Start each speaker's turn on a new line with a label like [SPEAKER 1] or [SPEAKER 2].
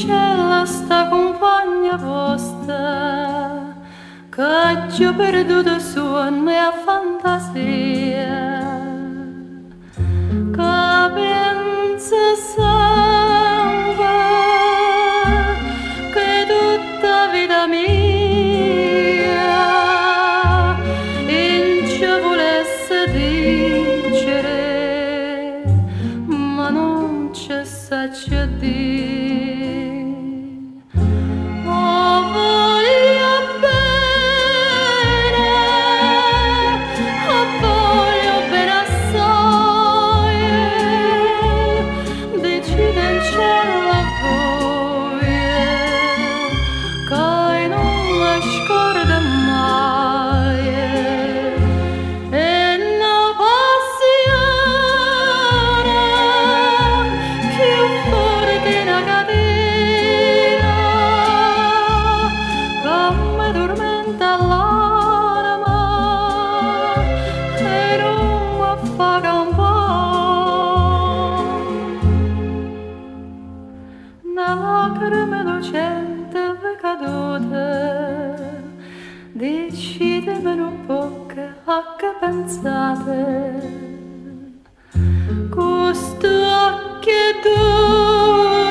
[SPEAKER 1] cielo sta compagna vostra, che ci ho perduto sonno e a fantasia, che pensa sempre che tutta vita mia in ci volesse dicere, ma non ci sa dire. Oh, voglio bene assai, decide il cielo a voi, che non la scorda mai, e una passione più forte di una catena, che mi tormenta l'anima e non mi fa campare. Una lacrima innocente è caduta, decidemi un po' a che pensate, questo occhio